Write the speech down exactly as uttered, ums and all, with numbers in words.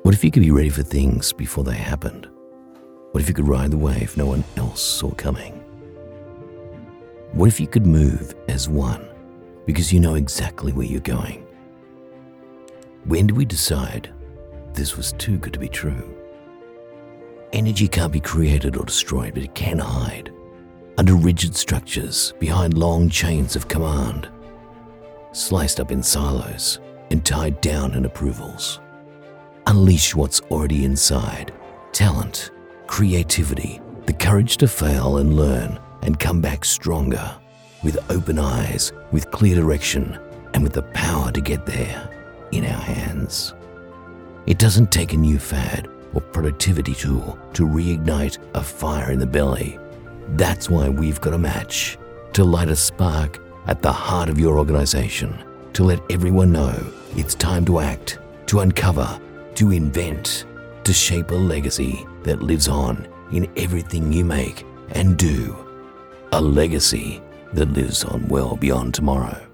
What if you could be ready for things before they happened? What if you could ride the wave no one else saw coming? What if you could move as one because you know exactly where you're going? When did we decide this was too good to be true? Energy can't be created or destroyed, but it can hide under rigid structures, behind long chains of command, sliced up in silos and tied down in approvals. Unleash what's already inside: talent, creativity, the courage to fail and learn and come back stronger, with open eyes, with clear direction, and with the power to get there in our hands. It doesn't take a new fad or productivity tool to reignite a fire in the belly. That's why we've got a match to light a spark at the heart of your organization, to let everyone know it's time to act, to uncover, to invent, to shape a legacy that lives on in everything you make and do. A legacy that lives on well beyond tomorrow.